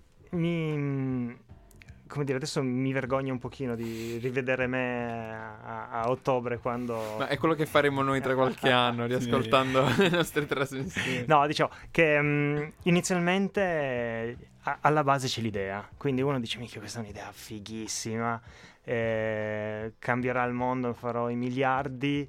come dire, adesso mi vergogno un pochino di rivedere me a ottobre, quando... Ma è quello che faremo noi tra qualche anno, riascoltando le nostre trasmissioni. No, diciamo che inizialmente alla base c'è l'idea, quindi uno dice, mica, questa è un'idea fighissima, cambierà il mondo, farò i miliardi,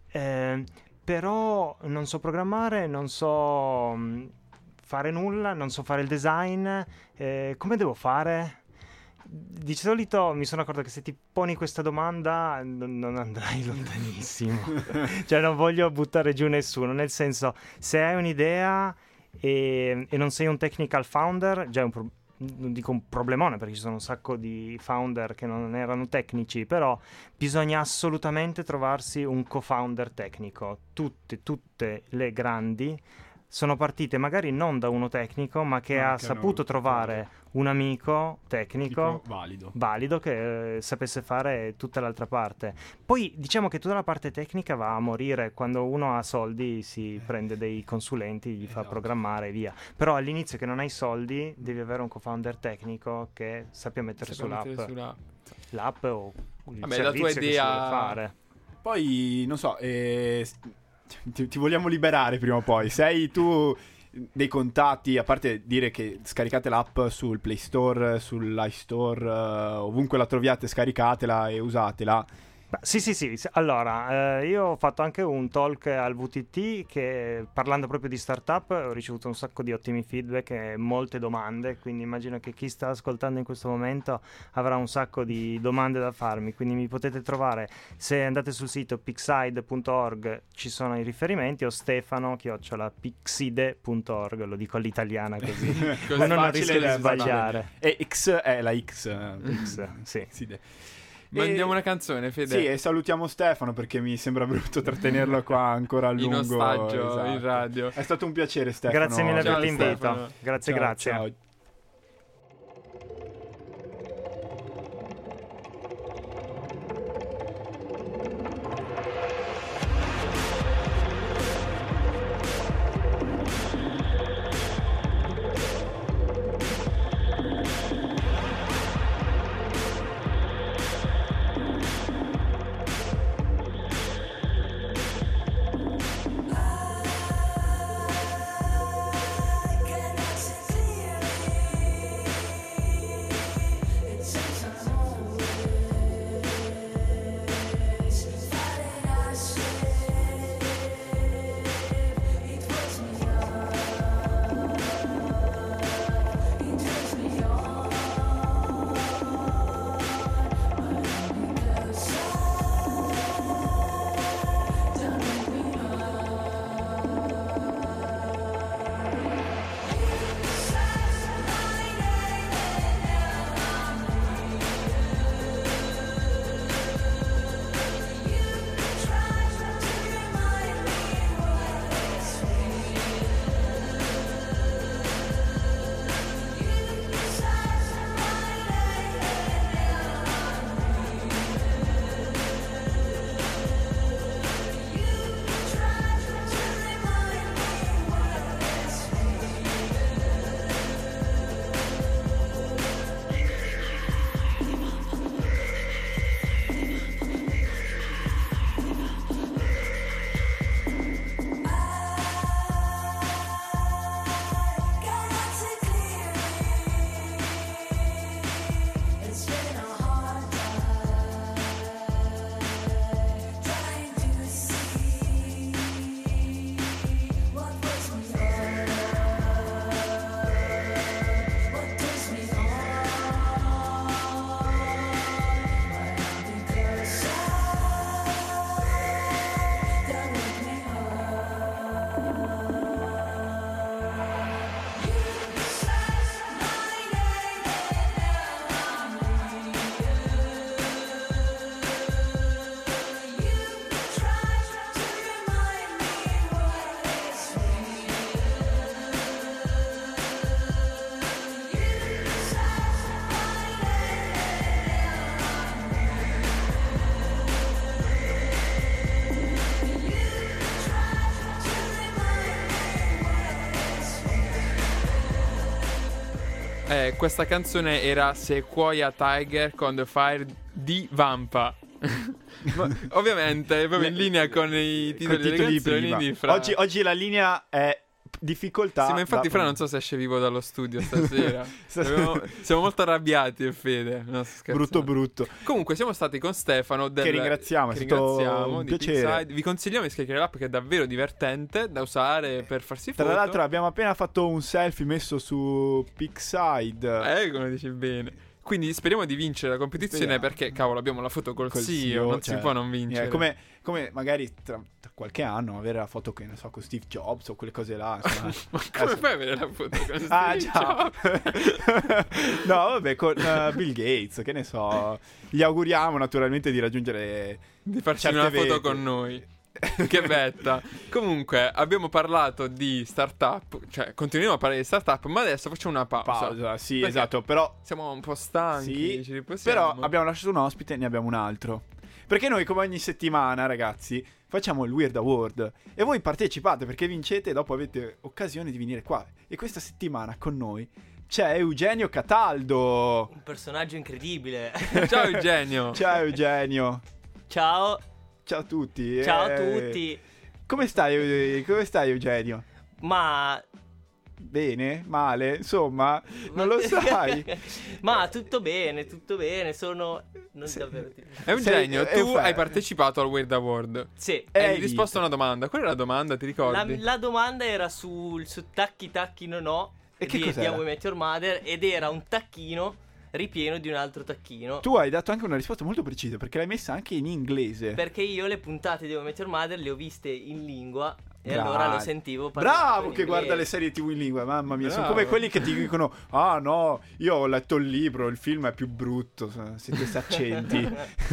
però non so programmare, non so fare nulla, non so fare il design, come devo fare? Di solito mi sono accorto che se ti poni questa domanda non andrai lontanissimo. Cioè non voglio buttare giù nessuno, nel senso, se hai un'idea e non sei un technical founder, già è non dico un problemone, perché ci sono un sacco di founder che non erano tecnici, però bisogna assolutamente trovarsi un co-founder tecnico. Tutte le grandi sono partite magari non da uno tecnico, ma che ha saputo trovare un amico tecnico valido che sapesse fare tutta l'altra parte. Poi diciamo che tutta la parte tecnica va a morire. Quando uno ha soldi si prende dei consulenti, gli fa programmare e via. Però all'inizio, che non hai soldi, devi avere un co-founder tecnico che sappia mettere l'app o il servizio, la tua idea che si deve fare. Poi non so, ti vogliamo liberare prima o poi. Sei tu dei contatti, a parte dire che scaricate l'app sul Play Store, sull'iStore, ovunque la troviate scaricatela e usatela. Sì. Allora, io ho fatto anche un talk al VTT che, parlando proprio di startup, ho ricevuto un sacco di ottimi feedback e molte domande, quindi immagino che chi sta ascoltando in questo momento avrà un sacco di domande da farmi, quindi mi potete trovare, se andate sul sito pixide.org ci sono i riferimenti, o stefano@pixide.org, lo dico all'italiana così uno non rischia di sbagliare. E X è la X, sì. Mandiamo una canzone, Fede. Sì, e salutiamo Stefano, perché mi sembra brutto trattenerlo qua ancora a lungo. In ostaggio, in radio. È stato un piacere, Stefano. Grazie mille per l'invito. Grazie. Ciao. Clearly questa canzone era Sequoia Tiger con The Fire di Vampa. Ovviamente proprio in linea con i titoli delle canzoni di Fra. Oggi la linea è difficoltà. Sì, ma infatti Fra non so se esce vivo dallo studio stasera. Siamo molto arrabbiati, Fede. No, brutto. Comunque siamo stati con Stefano che ringraziamo, è stato un di piacere. Pigside. Vi consigliamo di scaricare l'app, che è davvero divertente da usare per farsi foto. Tra l'altro abbiamo appena fatto un selfie messo su Pigside. Come dici bene. Quindi speriamo di vincere la competizione, perché cavolo abbiamo la foto col zio, non si può non vincere. Come magari tra qualche anno avere la foto, che ne so, con Steve Jobs o quelle cose là. Ma come fai a avere la foto con Steve Jobs? No, vabbè, con Bill Gates, che ne so. Gli auguriamo naturalmente di raggiungere, di farci una foto con noi. Che betta. Comunque abbiamo parlato di startup, cioè continuiamo a parlare di startup, ma adesso facciamo una pausa. Sì, esatto, però siamo un po' stanchi, sì, però abbiamo lasciato un ospite e ne abbiamo un altro. Perché noi, come ogni settimana, ragazzi, facciamo il Weird Award e voi partecipate, perché vincete e dopo avete occasione di venire qua. E questa settimana con noi c'è Eugenio Cataldo, un personaggio incredibile. Ciao Eugenio. Ciao Eugenio. Ciao a tutti. Ciao a tutti. Come stai Eugenio? Ma bene? Male? Insomma, non lo sai. Ma tutto bene, sono davvero. Eugenio, tu hai partecipato al Weird Award. Sì. E hai risposto a una domanda. Qual era la domanda, ti ricordi? La domanda era su Tacchi non ho. E che cos'era? Di How I Met Your Mother, ed era un tacchino ripieno di un altro tacchino. Tu hai dato anche una risposta molto precisa, perché l'hai messa anche in inglese. Perché io le puntate di How I Met Your Mother le ho viste in lingua e allora lo sentivo bravo che guarda le serie TV in lingua, mamma mia. Sono come quelli che ti dicono: ah no, io ho letto il libro, il film è più brutto, siete saccenti.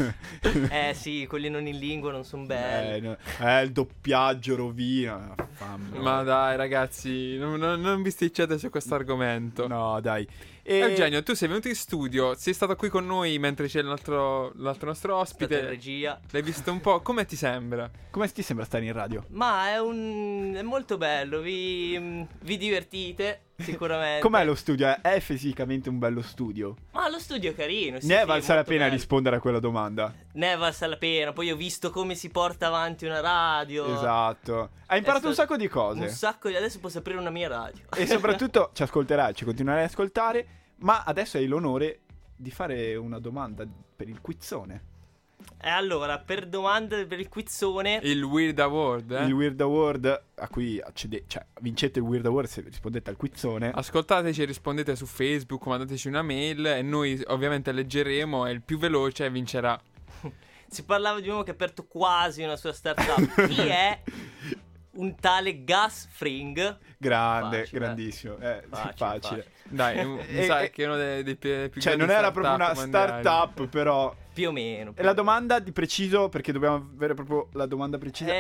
Sì, quelli non in lingua non sono belli. Il doppiaggio rovina. Ma dai ragazzi, non bisticciate su questo argomento. No dai. Eugenio, tu sei venuto in studio, sei stato qui con noi mentre c'è l'altro nostro ospite. In regia. L'hai visto un po', come ti sembra? Come ti sembra stare in radio? Ma è molto bello, vi divertite sicuramente. Com'è lo studio? È fisicamente un bello studio? Ma lo studio è carino. Ne è valsa la pena rispondere a quella domanda? Ne è valsa la pena. Poi ho visto come si porta avanti una radio. Esatto. Hai imparato un sacco di cose. Adesso posso aprire una mia radio. E soprattutto ci ascolterai, ci continuerai ad ascoltare. Ma adesso hai l'onore di fare una domanda per il quizzone. Allora, per domande per il quizzone, il Weird Award, Il Weird Award a cui vincete il Weird Award se rispondete al quizzone. Ascoltateci e rispondete su Facebook, mandateci una mail e noi ovviamente leggeremo e il più veloce vincerà. Si parlava di un uomo che ha aperto quasi una sua startup. Chi è? Un tale Gus Fring. Grande, grandissimo. Facile. Dai, mi sa che è uno dei più cioè non era proprio una startup, però più o meno. E la domanda di preciso, perché dobbiamo avere proprio la domanda precisa.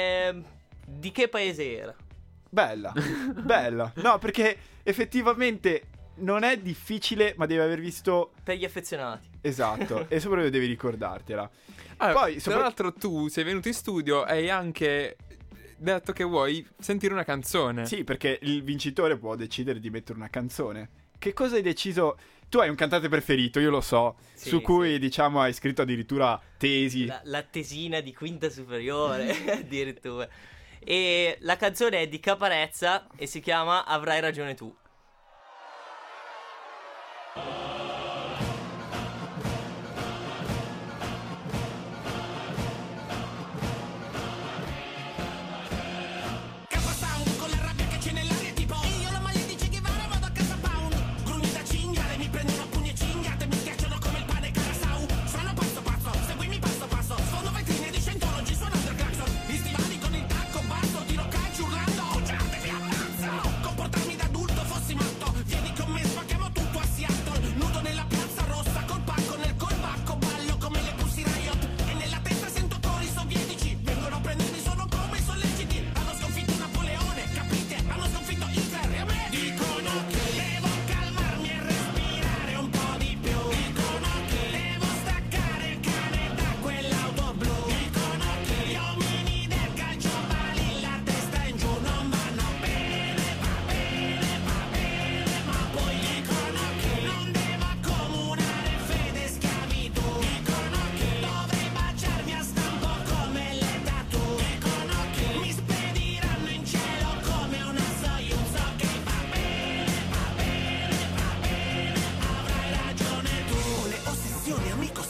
Di che paese era? Bella. No, perché effettivamente non è difficile, ma devi aver visto per gli affezionati. Esatto. E soprattutto devi ricordartela. Poi tra l'altro tu sei venuto in studio e hai anche detto che vuoi sentire una canzone. Sì, perché il vincitore può decidere di mettere una canzone. Che cosa hai deciso? Tu hai un cantante preferito, io lo so, sì, su cui diciamo hai scritto addirittura tesi. La tesina di quinta superiore addirittura. E la canzone è di Caparezza e si chiama Avrai ragione tu. Comportarmi da adulto fossi matto. Vieni con me, spacchiamo tutto a Seattle. Nudo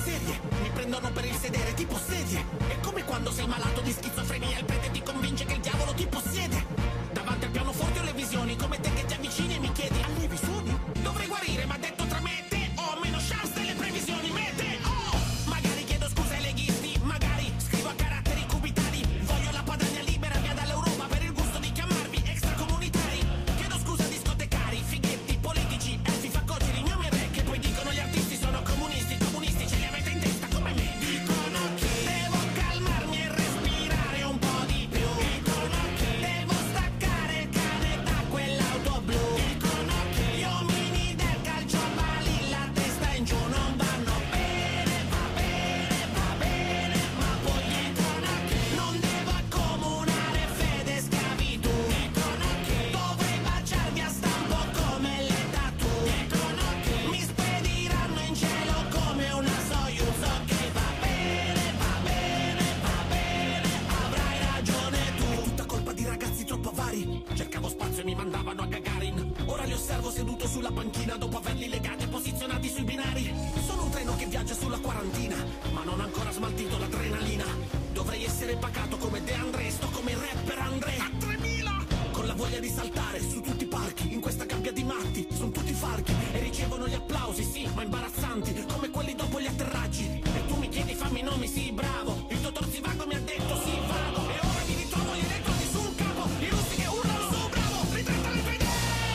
serie. Mi prendono per il sedere tipo sedie. È come quando sei malato di schizofrenia e il prete ti convince che il diavolo ti possiede. Davanti al pianoforte ho le visioni, come te che ti avvicini e mi chiedi: allevi suoni? Dovrei guarire, ma detto tra me e te ho meno chance delle previsioni mete. Oh, magari chiedo scusa ai leghisti, magari scrivo a caratteri cubitali. Voglio la padania libera via dall'Europa per il gusto di chiamarvi extracomunitari. Chiedo scusa a discotecari, fighetti, politici, elfi, faccoceri, gnomi e re, che poi dicono gli artisti sono comunisti, comunisti ce li avete in testa come me. Dicono che devo calmarmi e respirare un po' di più. Dicono che devo staccare il cane da quell'auto blu. Dicono che gli uomini del calcio a pali la testa in giù non vanno bene, va bene, ma poi dicono che non devo accomunare fede e schiavitù. Dicono che dovrei baciarvi a stampo come le tattoo. Dicono che mi spediranno in cielo come una Soyuz. Ok, va bene, avrai ragione tu. È tutta colpa di ragazzi troppo avari. Cercavo spazio e mi mandavano a Gagarin. Ora li osservo seduto sulla panchina dopo averli legati e posizionati sui binari. Sono un treno che viaggia sulla quarantina, ma non ho ancora smaltito l'adrenalina. Dovrei essere pacato come De André, sto come il rapper André a 3000, con la voglia di saltare su tutti i palchi. In questa gabbia di matti sono tutti falchi e ricevono gli applausi, sì, ma imbarazzanti, come quelli dopo gli atterraggi. E tu mi chiedi fammi nomi, sì, bravo. Il dottor Zivago mi ha detto sì, vago. E ora mi ritrovo gli elettrodi sul capo, i russi che urlano su, bravo, ritretta le fede.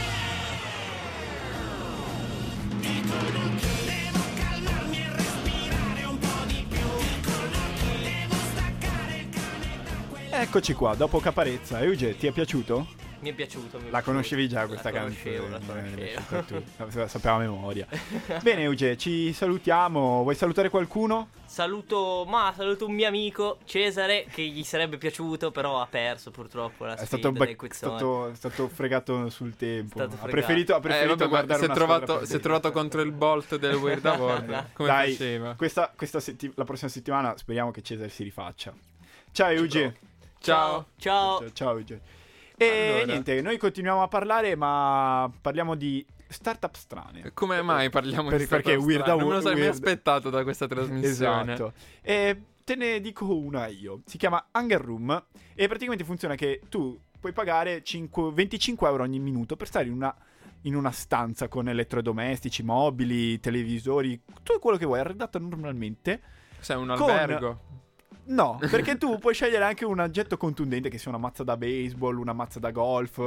Dicono che devo calmarmi e respirare un po' di più. Dicono che devo staccare il cane da quella. Eccoci qua, dopo Caparezza. Euge, ti è piaciuto? Mi è piaciuto. La conoscevi già questa canzone? La canzone? La sapeva a memoria. Bene Euge, ci salutiamo. Vuoi salutare qualcuno? Saluto un mio amico Cesare, che gli sarebbe piaciuto, però ha perso purtroppo la sfida del quizzone. È stato fregato sul tempo. Stato Ha preferito guardare si è trovato contro il Bolt del Weird Award. Come Dai, faceva? la prossima settimana speriamo che Cesare si rifaccia. Ciao Euge. Ciao. Ciao Euge. E Allora. niente, noi continuiamo a parlare, ma parliamo di startup strane. Come mai parliamo di Perché startup Weird strane? Non me lo sarei mai Weird- aspettato da questa trasmissione. Esatto. E te ne dico una io. Si chiama Hunger Room e praticamente funziona che tu puoi pagare 25 euro ogni minuto per stare in una stanza con elettrodomestici, mobili, televisori, tutto quello che vuoi, arredata normalmente. Sei un albergo? No, perché tu puoi scegliere anche un oggetto contundente, che sia una mazza da baseball, una mazza da golf,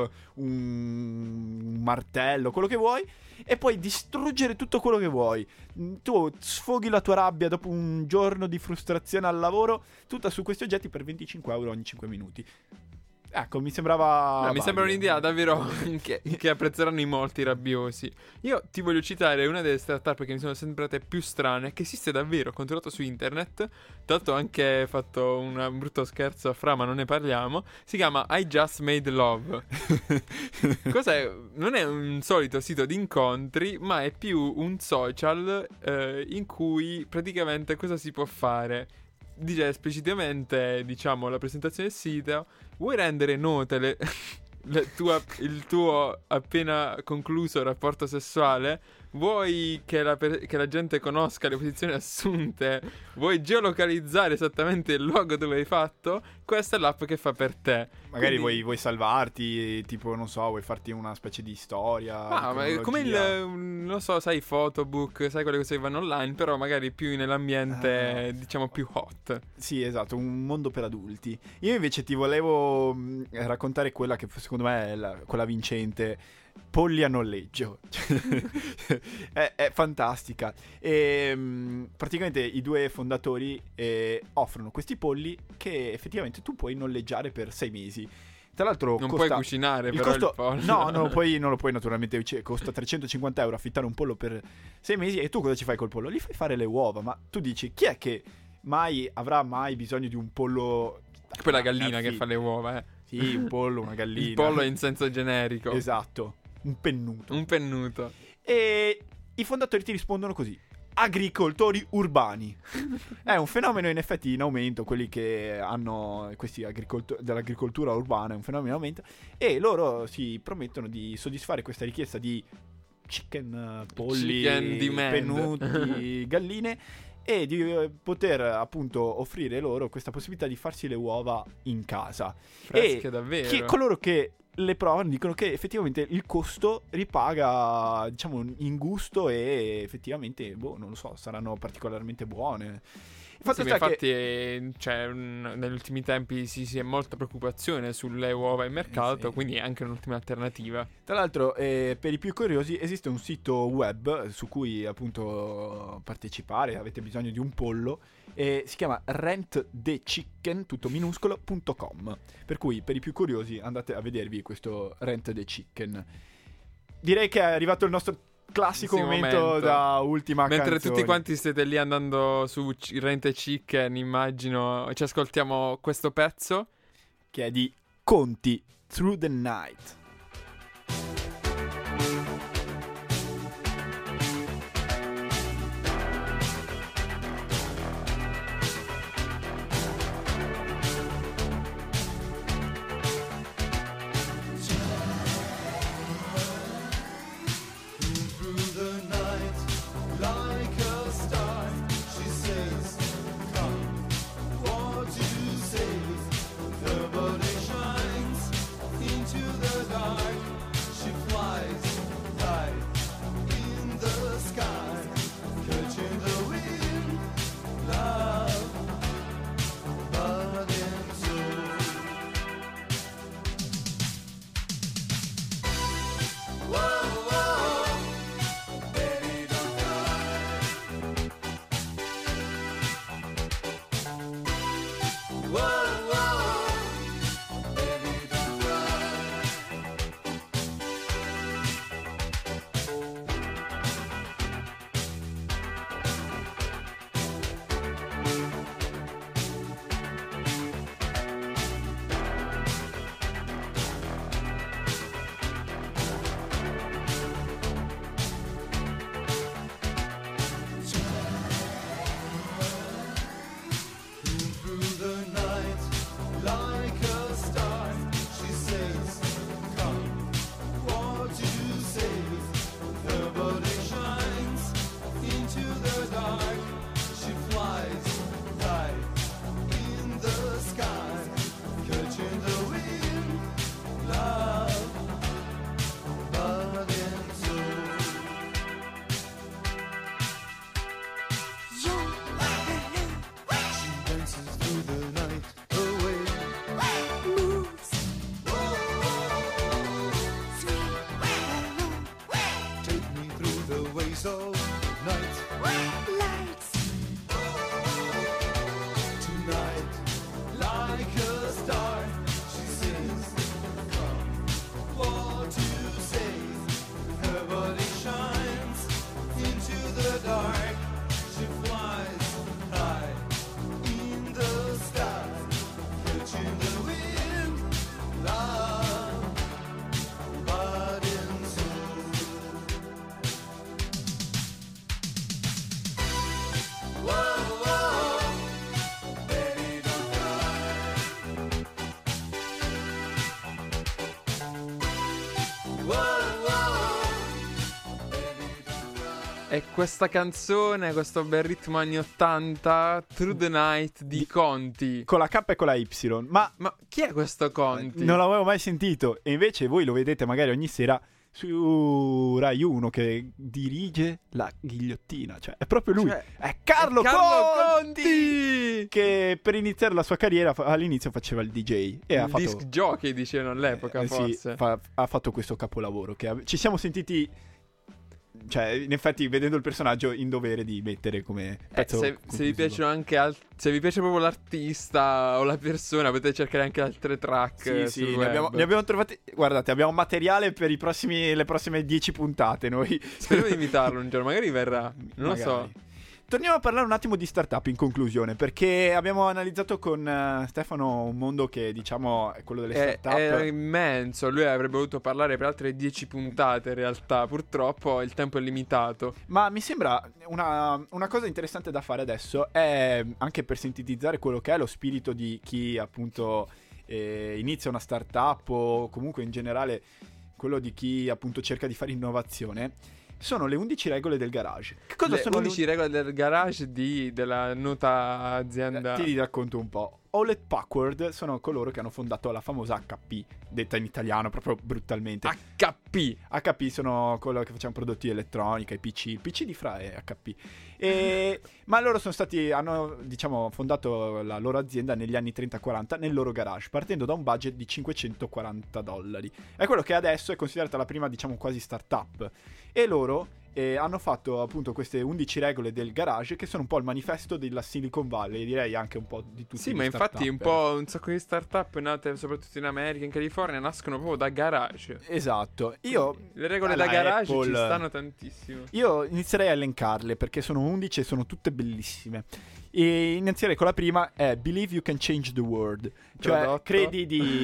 un martello, quello che vuoi, e puoi distruggere tutto quello che vuoi. Tu sfoghi la tua rabbia dopo un giorno di frustrazione al lavoro, tutta su questi oggetti per 25 euro ogni 5 minuti. Ecco, mi sembrava... No, mi sembra un'idea davvero che apprezzeranno in molti rabbiosi. Io ti voglio citare una delle startup che mi sono sembrate più strane, che esiste davvero, ho controllato su internet. Tra l'altro ho anche fatto un brutto scherzo a Fra, ma non ne parliamo. Si chiama I Just Made Love. Cos'è? Non è un solito sito di incontri, ma è più un social in cui praticamente cosa si può fare? Dice esplicitamente, diciamo, la presentazione del sito: vuoi rendere note il tuo appena concluso rapporto sessuale? Vuoi che la gente conosca le posizioni assunte? Vuoi geolocalizzare esattamente il luogo dove hai fatto? Questa è l'app che fa per te. Magari vuoi salvarti, tipo, non so, vuoi farti una specie di storia. Ma è come non so, sai, photobook, sai quelle cose che vanno online, però magari più nell'ambiente, diciamo, più hot. Sì, esatto, un mondo per adulti. Io invece ti volevo raccontare quella che secondo me è quella vincente. Polli a noleggio. È fantastica. E praticamente i due fondatori offrono questi polli che effettivamente tu puoi noleggiare per 6 mesi. Tra l'altro non puoi cucinare però il pollo. No, non lo puoi naturalmente. Costa 350 euro affittare un pollo per 6 mesi. E tu cosa ci fai col pollo? Gli fai fare le uova. Ma tu dici, chi è che avrà mai bisogno di un pollo? Poi la gallina che fa le uova, Sì, un pollo, una gallina. Il pollo è in senso generico. Esatto. Un pennuto. E i fondatori ti rispondono così: agricoltori urbani. È un fenomeno in effetti in aumento, quelli che hanno questi dell'agricoltura urbana è un fenomeno in aumento, e loro si promettono di soddisfare questa richiesta di polli, pennuti, galline, e di poter appunto offrire loro questa possibilità di farsi le uova in casa. Fresche davvero. Coloro che le provano dicono che effettivamente il costo ripaga, diciamo, in gusto, e effettivamente, non lo so, saranno particolarmente buone. Infatti, cioè, negli ultimi tempi si è molta preoccupazione sulle uova in mercato, quindi è anche un'ultima alternativa. Tra l'altro, per i più curiosi, esiste un sito web su cui appunto partecipare, avete bisogno di un pollo, e si chiama rentthechicken, tutto minuscolo.com, per cui per i più curiosi andate a vedervi questo Rent the Chicken. Direi che è arrivato il nostro classico momento da ultima mentre canzone. Tutti quanti siete lì andando su Rent the Chicken, immagino, ci ascoltiamo questo pezzo che è di Conti, Through the Night. E questa canzone, questo bel ritmo anni 80, Through the Night di Conti. Con la K e con la Y. Ma chi è questo Conti? Non l'avevo mai sentito. E invece voi lo vedete magari ogni sera su Rai 1 che dirige La Ghigliottina. Cioè, è proprio lui. È Carlo Conti! Che per iniziare la sua carriera all'inizio faceva il DJ. E il disc jockey, dicevano all'epoca, forse. Sì, ha fatto questo capolavoro che ci siamo sentiti... Cioè, in effetti, vedendo il personaggio, in dovere di mettere come pezzo. Se vi piacciono anche se vi piace proprio l'artista o la persona, potete cercare anche altre track. Sì, ne abbiamo trovati. Guardate, abbiamo materiale per le prossime 10 puntate. Noi speriamo di invitarlo un giorno, magari verrà. Non lo so. Torniamo a parlare un attimo di startup in conclusione, perché abbiamo analizzato con Stefano un mondo che, diciamo, è quello delle startup. È immenso, lui avrebbe voluto parlare per altre 10 puntate in realtà, purtroppo il tempo è limitato. Ma mi sembra una cosa interessante da fare adesso, è anche per sintetizzare quello che è lo spirito di chi appunto inizia una startup o comunque in generale quello di chi appunto cerca di fare innovazione. sono le 11 regole del garage. Che cosa le sono 11 regole del garage della nota azienda? Ti racconto un po'. Hewlett Packard sono coloro che hanno fondato la famosa HP, detta in italiano proprio brutalmente. HP sono coloro che facevano prodotti di elettronica, i PC. Il PC di Fra è HP. Ma loro hanno diciamo fondato la loro azienda negli anni 30-40 nel loro garage, partendo da un budget di $540. È quello che adesso è considerata la prima, diciamo, quasi startup. E loro hanno fatto appunto queste 11 regole del garage, che sono un po' il manifesto della Silicon Valley, direi anche un po' di tutti. Sì, ma infatti un sacco di startup nate soprattutto in America, in California, nascono proprio da garage. Esatto. Le regole da garage Apple, ci stanno tantissimo. Io inizierei a elencarle perché sono 11 e sono tutte bellissime. E inizierei con la prima, è Believe you can change the world. Cioè credi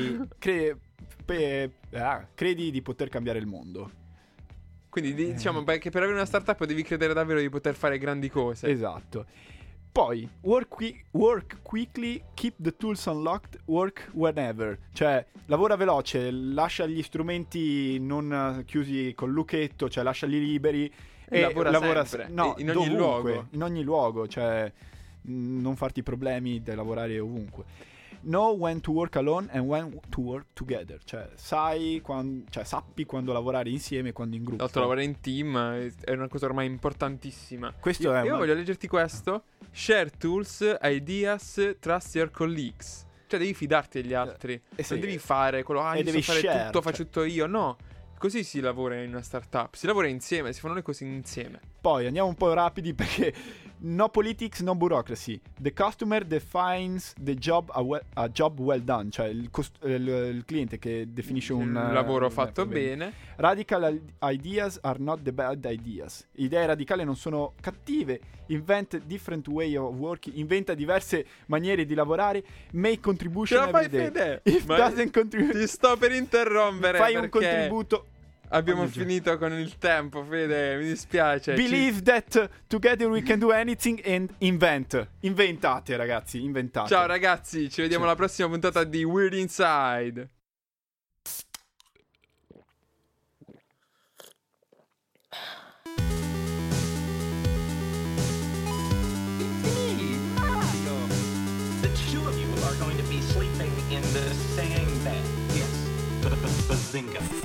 di poter cambiare il mondo. Quindi diciamo che per avere una startup devi credere davvero di poter fare grandi cose. Esatto. Poi work quickly, keep the tools unlocked, work whenever. Cioè lavora veloce, lascia gli strumenti non chiusi col lucchetto, cioè lasciali liberi e lavora sempre. No, in ogni luogo. In ogni luogo, cioè non farti problemi di lavorare ovunque. Know when to work alone and when to work together. Cioè sappi quando lavorare insieme e quando in gruppo. L'altro, lavorare in team è una cosa ormai importantissimo. Io voglio leggerti questo. Share tools, ideas, trust your colleagues. Cioè devi fidarti degli altri. Non devi fare quello, devi fare tutto, faccio tutto io. No, così si lavora in una startup. Si lavora insieme, si fanno le cose insieme. Poi andiamo un po' rapidi perché no politics, no bureaucracy. The customer defines the job a job well done. Cioè il cliente che definisce un lavoro fatto bene. Radical ideas are not the bad ideas. Idee radicali non sono cattive. Invent different way of working. Inventa diverse maniere di lavorare. Make contribution every day. Fede? If doesn't contribute, ti sto per interrompere. Fai un contributo. Abbiamo finito con il tempo, Fede, mi dispiace. Believe that together we can do anything and invent. Inventate, ragazzi, inventate. Ciao ragazzi, ci vediamo alla prossima puntata di Weird Inside. Hey, Mario! The two of you are going to be sleeping in the same bed. Yes. Bazinga.